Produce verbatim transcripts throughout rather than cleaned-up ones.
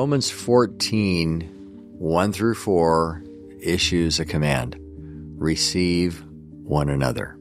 Romans fourteen, one through four issues a command. Receive one another.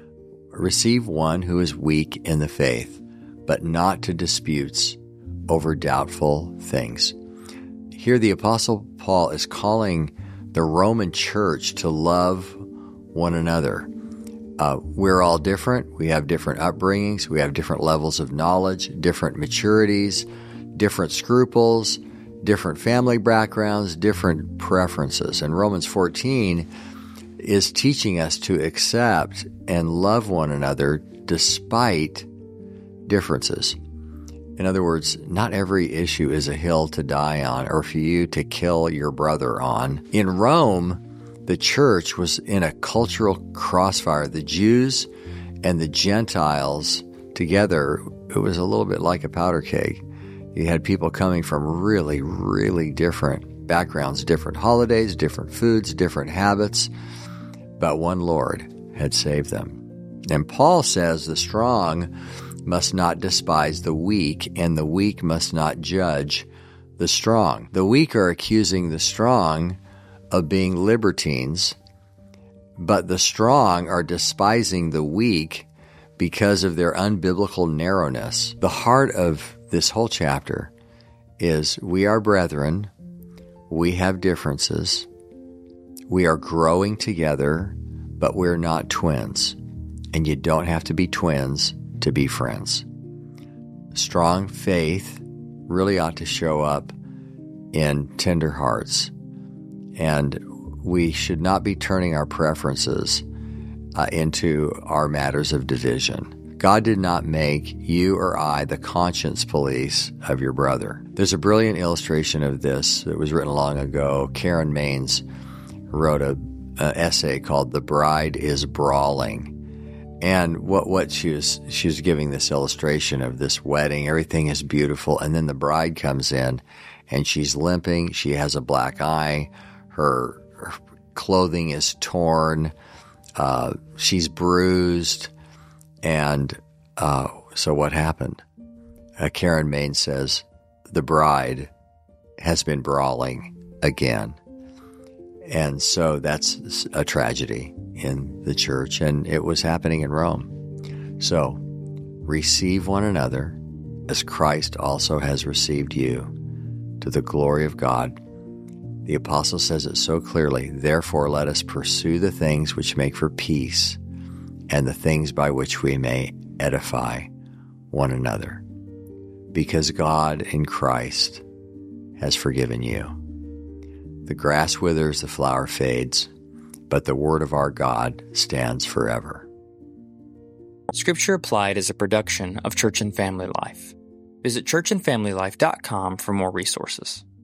Receive one who is weak in the faith, but not to disputes over doubtful things. Here the Apostle Paul is calling the Roman church to love one another. Uh, we're all different. We have different upbringings. We have different levels of knowledge, different maturities, different scruples, different family backgrounds, different preferences. And Romans fourteen is teaching us to accept and love one another despite differences. In other words, not every issue is a hill to die on or for you to kill your brother on. In Rome, the church was in a cultural crossfire. The Jews and the Gentiles together, it was a little bit like a powder keg. You had people coming from really, really different backgrounds, different holidays, different foods, different habits, but one Lord had saved them. And Paul says the strong must not despise the weak, and the weak must not judge the strong. The weak are accusing the strong of being libertines, but the strong are despising the weak because of their unbiblical narrowness. The heart of this whole chapter is we are brethren, we have differences, we are growing together, but we're not twins, and you don't have to be twins to be friends. Strong faith really ought to show up in tender hearts, and we should not be turning our preferences uh, into our matters of division. God did not make you or I the conscience police of your brother. There's a brilliant illustration of this that was written long ago. Karen Maines wrote a, a essay called "The Bride is Brawling." And what, what she was, she was giving this illustration of this wedding. Everything is beautiful. And then the bride comes in and she's limping. She has a black eye. Her, her clothing is torn. Uh, she's bruised. And uh, so what happened? Uh, Karen Maine says, the bride has been brawling again. And so that's a tragedy in the church, and it was happening in Rome. So, receive one another as Christ also has received you to the glory of God. The apostle says it so clearly, therefore let us pursue the things which make for peace and the things by which we may edify one another, because God in Christ has forgiven you. The grass withers, the flower fades, but the word of our God stands forever. Scripture Applied is a production of Church and Family Life. Visit church and family life dot com for more resources.